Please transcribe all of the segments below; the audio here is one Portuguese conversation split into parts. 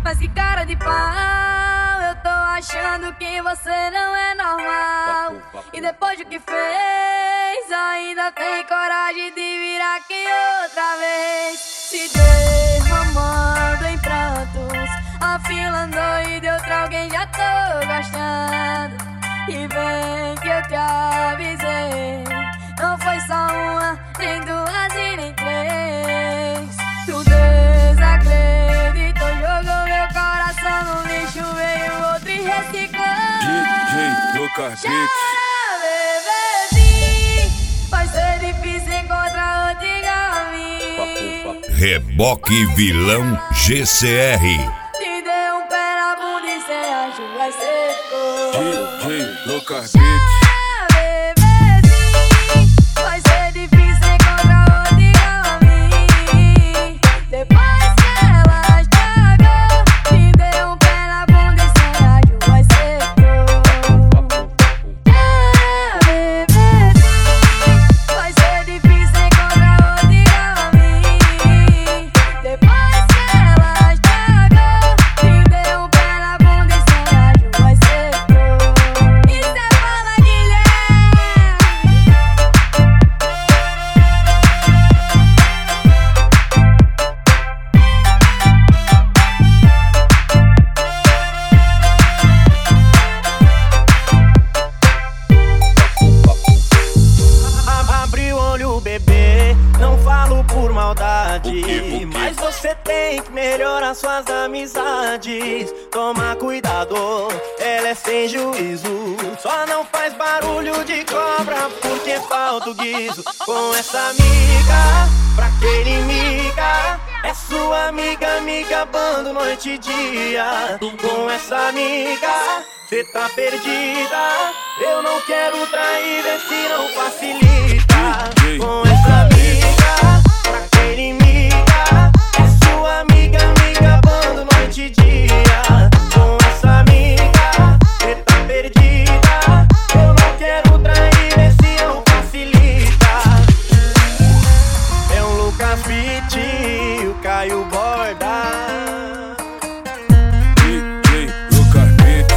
Mas que cara de pau, eu tô achando que você não é normal. E depois do que fez, ainda tem coragem de vir aqui outra vez. Se derramando em prantos, afilando e de outra alguém já tô gostando. E vem que eu te avisei, não foi só uma, nem duas e nem três. Tu desacreditou, jogou meu coração no lixo, veio outro e reciclou. DJ Lucas Beats. Bebezinho, vai ser difícil encontrar outro igual a mim. Reboque Vilão GCR. Te deu um pé na bunda e cê acha que vai ser cor. DJ Lucas Beats. Vai ser difícil encontrar outro igual a mim. Depois que ela estragou, te deu um pé na bunda e cê acha que vai ser cor. Vai ser difícil encontrar outro igual a mim. Depois que ela estragou, te deu um pé na bunda e cê acha que vai ser cor. Isso é fala, Guilherme. Abre o olho, bebê, não falo por maldade. Mas você tem que melhorar suas amizades. Toma cuidado, ela é sem juízo. Só não faz barulho de cobra porque falta o guiso. Com essa amiga, pra que inimiga? É sua amiga, amiga, bando noite e dia. Com essa amiga, cê tá perdida. Eu não quero trair, vê se não facilita. Com essa amiga, pra que inimiga? É sua amiga, amiga, bando noite e dia. Com essa amiga, cê tá perdida. Eu não quero trair, vê se não facilita. É um Lucas Beat, o Caio Borda. DJ Lucas Beats.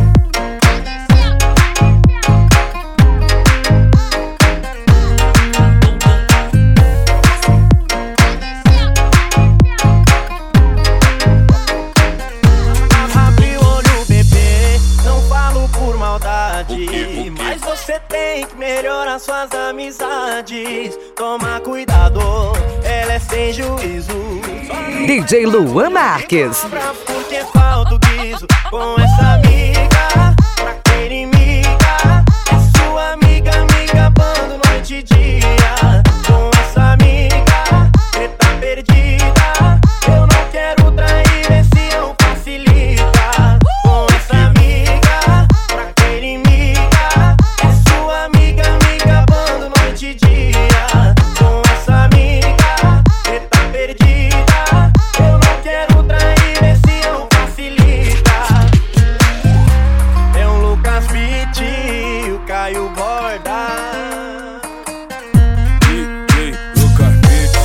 Abre o olho, bebê, não falo por maldade. Mas você tem que melhorar suas amizades. Toma cuidado, ela é sem juízo. DJ Luan Marques. Porque falta o guiso. Com essa amiga, pra que inimiga? É sua amiga, amiga, bando noite e dia. Com essa amiga, cê tá perdida. Eu não quero trair, vê se não facilita. Com essa amiga, pra que inimiga? É sua amiga, amiga, bando noite e dia. Com essa amiga, cê tá perdida. Eu não quero trair, vê se não facilita. É um Lucas Beat, o Caio Borda. DJ Lucas Beats.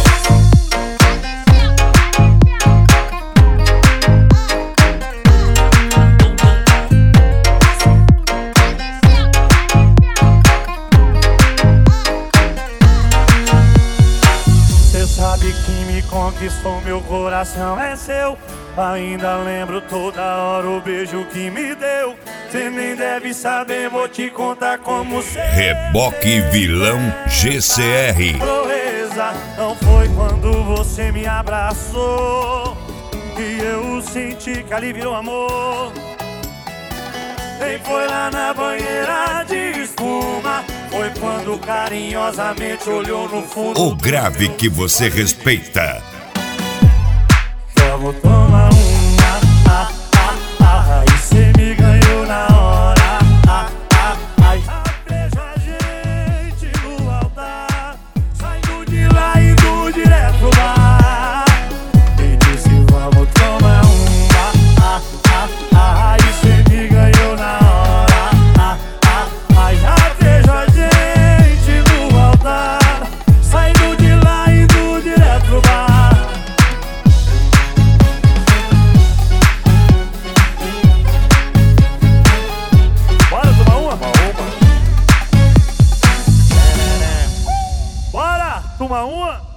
Cê sabe que me conquistou, meu coração é seu. Ainda lembro toda hora o beijo que me deu. Cê nem deve saber, vou te contar como cê Reboque Vilão GCR. proeza. Não foi quando você me abraçou que eu senti que ali virou amor. Nem foi lá na banheira de espuma, foi quando carinhosamente olhou no fundo. O grave que você respeita. Vamos tomar uma, e cê me ganhou na hora, vejo a gente no altar, saindo de lá, indo direto pro bar. E disse vamos tomar uma, e cê me ganhou na hora, já vejo a gente no altar, saindo de lá, indo direto pro bar. tomar uma?